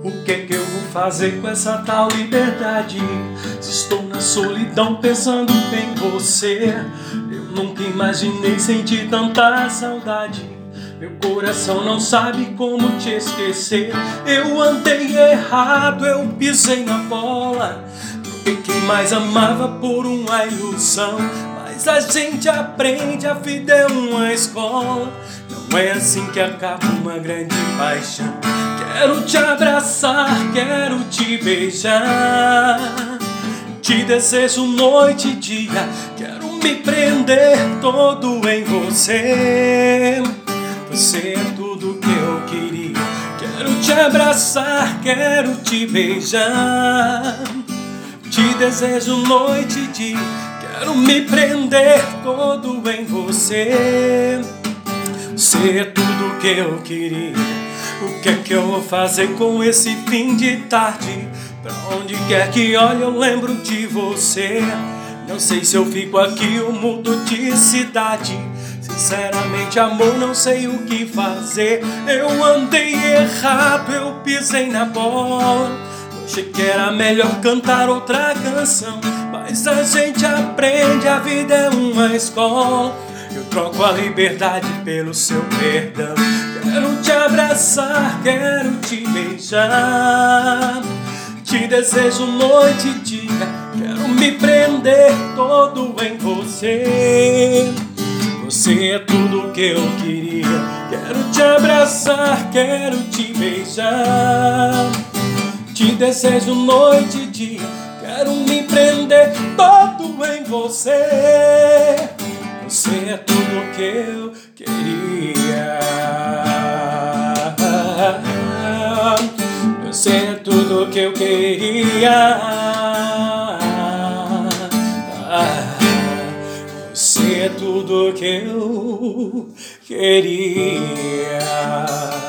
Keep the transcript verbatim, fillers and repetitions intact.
O que é que eu vou fazer com essa tal liberdade? Se estou na solidão pensando em você, eu nunca imaginei sentir tanta saudade. Meu coração não sabe como te esquecer. Eu andei errado, eu pisei na bola. Porque quem mais amava por uma ilusão. Mas a gente aprende, a vida é uma escola. Não é assim que acaba uma grande paixão. Quero te abraçar, quero te beijar. Te desejo noite e dia. Quero me prender todo em você. Você é tudo que eu queria. Quero te abraçar, quero te beijar. Te desejo noite e dia. Quero me prender todo em você. Você é tudo que eu queria. O que é que eu vou fazer com esse fim de tarde? Pra onde quer que olhe eu lembro de você. Não sei se eu fico aqui ou mudo de cidade. Sinceramente, amor, não sei o que fazer. Eu andei errado, eu pisei na bola. Achei que era melhor cantar outra canção. Mas a gente aprende, a vida é uma escola. Eu troco a liberdade pelo seu perdão. Quero te abraçar, quero te beijar. Te desejo noite e dia. Quero me prender todo em você. Você é tudo que eu queria. Quero te abraçar, quero te beijar. Te desejo noite e dia. Quero me prender todo em você. Você é tudo que eu queria. Você é tudo que eu queria. Você é tudo que eu queria.